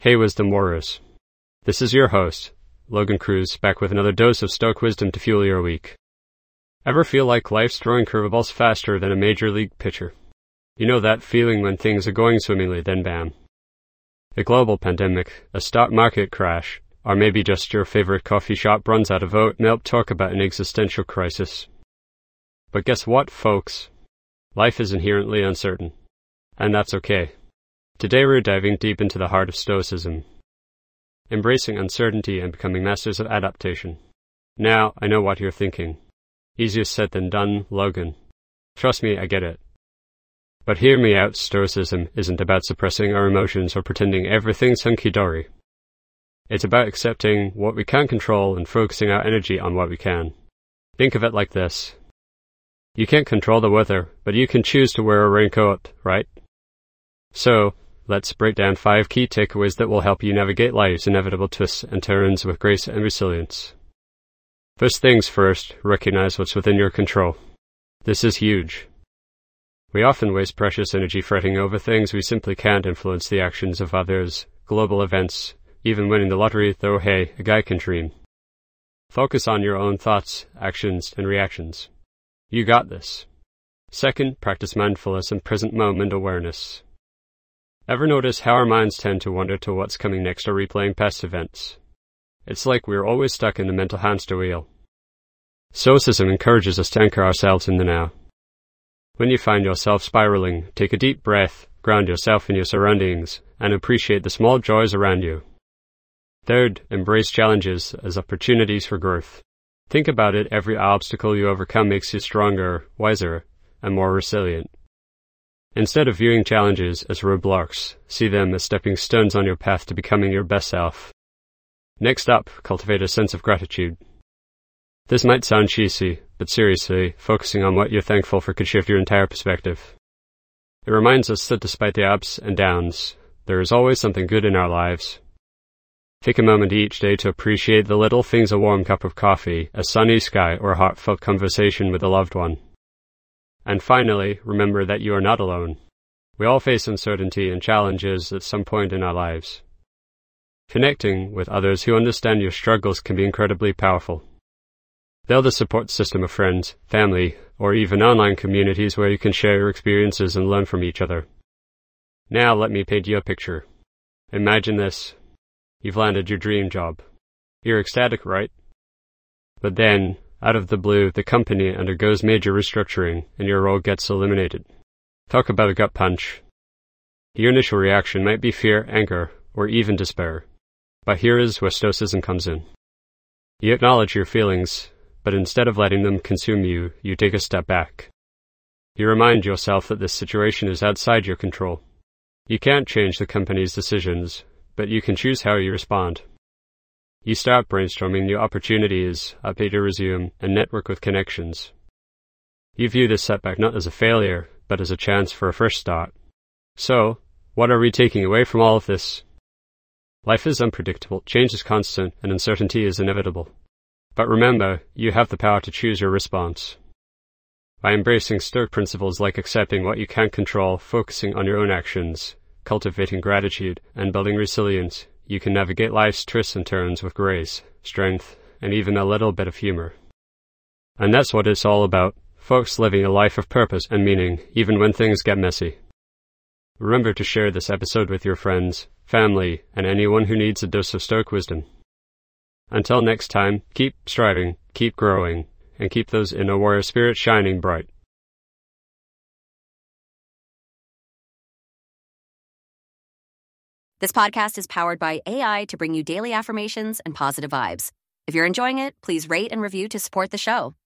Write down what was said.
Hey Wisdom Warriors. This is your host, Logan Cruz, back with another dose of Stoic wisdom to fuel your week. Ever feel like life's throwing curveballs faster than a major league pitcher? You know that feeling when things are going swimmingly, then bam. A global pandemic, a stock market crash, or maybe just your favorite coffee shop runs out of oat milk talk about an existential crisis. But guess what, folks? Life is inherently uncertain. And that's okay. Today we're diving deep into the heart of Stoicism, embracing uncertainty and becoming masters of adaptation. Now, I know what you're thinking. Easier said than done, Logan. Trust me, I get it. But hear me out, Stoicism isn't about suppressing our emotions or pretending everything's hunky-dory. It's about accepting what we can't control and focusing our energy on what we can. Think of it like this. You can't control the weather, but you can choose to wear a raincoat, right? So, let's break down 5 key takeaways that will help you navigate life's inevitable twists and turns with grace and resilience. First things first, recognize what's within your control. This is huge. We often waste precious energy fretting over things we simply can't influence: the actions of others, global events, even winning the lottery, though hey, a guy can dream. Focus on your own thoughts, actions, and reactions. You got this. Second, practice mindfulness and present moment awareness. Ever notice how our minds tend to wander to what's coming next or replaying past events? It's like we're always stuck in the mental hamster wheel. Stoicism encourages us to anchor ourselves in the now. When you find yourself spiraling, take a deep breath, ground yourself in your surroundings, and appreciate the small joys around you. Third, embrace challenges as opportunities for growth. Think about it, every obstacle you overcome makes you stronger, wiser, and more resilient. Instead of viewing challenges as roadblocks, see them as stepping stones on your path to becoming your best self. Next up, cultivate a sense of gratitude. This might sound cheesy, but seriously, focusing on what you're thankful for could shift your entire perspective. It reminds us that despite the ups and downs, there is always something good in our lives. Take a moment each day to appreciate the little things: a warm cup of coffee, a sunny sky, or a heartfelt conversation with a loved one. And finally, remember that you are not alone. We all face uncertainty and challenges at some point in our lives. Connecting with others who understand your struggles can be incredibly powerful. They're the support system of friends, family, or even online communities where you can share your experiences and learn from each other. Now let me paint you a picture. Imagine this. You've landed your dream job. You're ecstatic, right? But then, out of the blue, the company undergoes major restructuring and your role gets eliminated. Talk about a gut punch. Your initial reaction might be fear, anger, or even despair. But here is where Stoicism comes in. You acknowledge your feelings, but instead of letting them consume you, you take a step back. You remind yourself that this situation is outside your control. You can't change the company's decisions, but you can choose how you respond. You start brainstorming new opportunities, update your resume, and network with connections. You view this setback not as a failure, but as a chance for a fresh start. So, what are we taking away from all of this? Life is unpredictable, change is constant, and uncertainty is inevitable. But remember, you have the power to choose your response. By embracing Stoic principles like accepting what you can't control, focusing on your own actions, cultivating gratitude, and building resilience, you can navigate life's twists and turns with grace, strength, and even a little bit of humor. And that's what it's all about, folks, living a life of purpose and meaning, even when things get messy. Remember to share this episode with your friends, family, and anyone who needs a dose of Stoic wisdom. Until next time, keep striving, keep growing, and keep those inner warrior spirits shining bright. This podcast is powered by AI to bring you daily affirmations and positive vibes. If you're enjoying it, please rate and review to support the show.